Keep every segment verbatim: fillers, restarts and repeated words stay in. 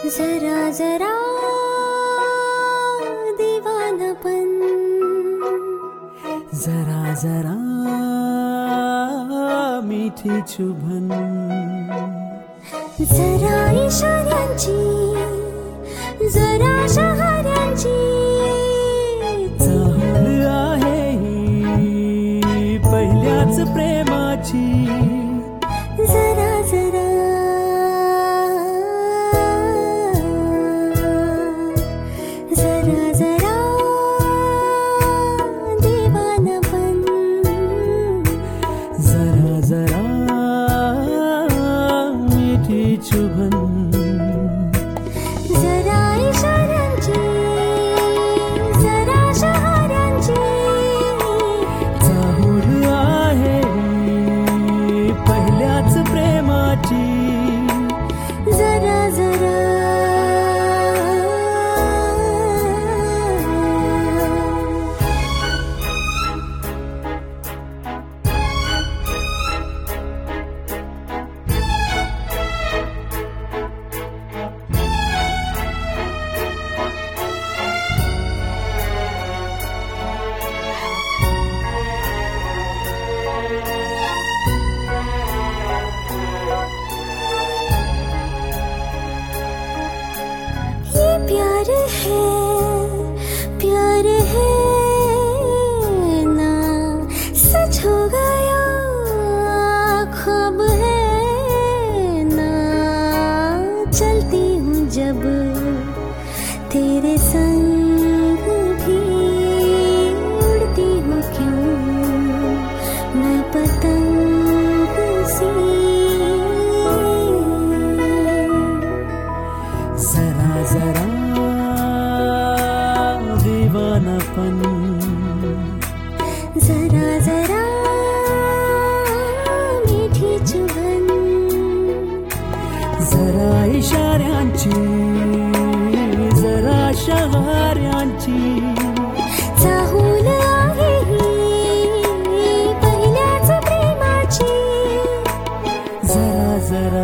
जरा जरा दीवानापन, जरा जरा मिठी चुभन, जरा इशाऱ्यांची, जरा शहाऱ्यांची चाहूल आहे ही पहिल्याच प्रेमाची. जरा जरा जरा जरा दीवानापन, जरा जरा मिठी चुभन, जरा इशाऱ्यांची, जरा शहाऱ्यांची चाहूल आहे ही पहिल्याच प्रेमाची. जरा जरा प्यार है, प्यार है ना सच हो गया, ख्वाब है ना. चलती हूँ जब तेरे संग भी, उड़ती हूँ क्यों मैं पतंग सी. जरा जरा दीवानापन, जरा जरा मिठी चुभन, जरा इशाऱ्यांची, जरा शहाऱ्यांची चाहूल आहे ही पहिल्याच प्रेमाची. जरा जरा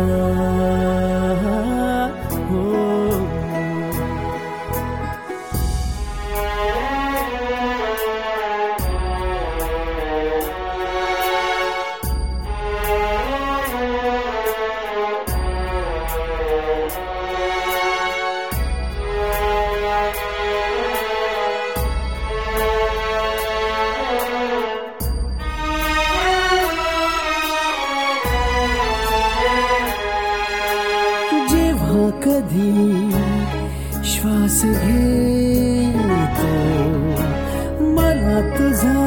हो. जेव्हा कधी श्वास घेतो मला तुझा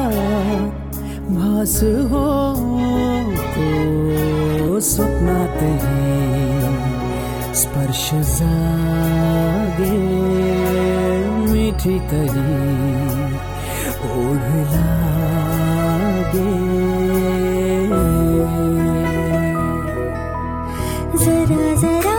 भास होतो. स्वप्नातही स्पर्श जागे, मिठीतही ओढ लागे. जरा जरा